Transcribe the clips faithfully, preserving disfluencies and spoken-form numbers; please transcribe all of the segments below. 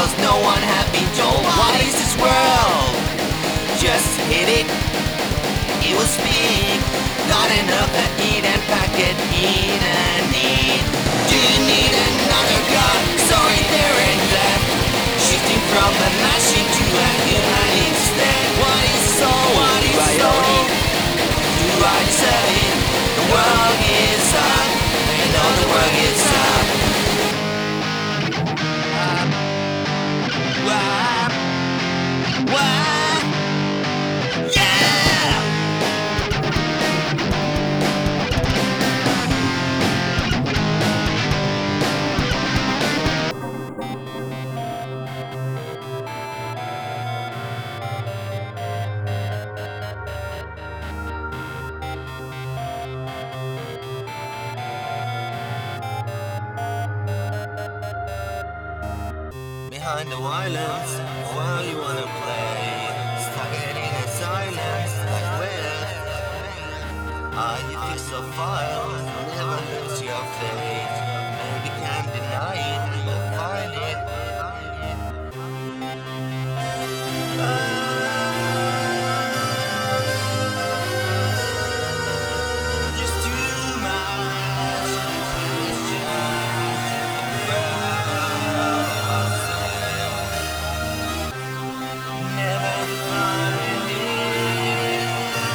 cause no one had been told. What is this world? Just hit it. It was big, not enough to eat and pack it in and eat. Do you need another gun? Sorry, there ain't left. Shifting from a machine to a human instead. What is soul? What is soul? Do I deserve it? The world is up. I know the world is up. What? What? Yeah! Behind the violence, while you wanna play, stuck in a silence, like where are you fix a file, never hurts your fate. Maybe can't deny it, you'll find it. Just too much. Never find it.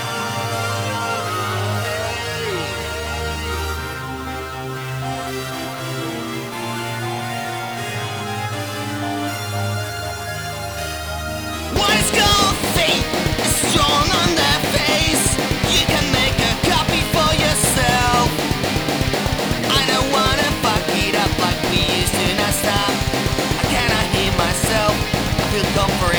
What is called fate is drawn on their face. You can make a copy for yourself. I don't wanna fuck it up like we used to. Not stop. I cannot hear myself. I feel comfort.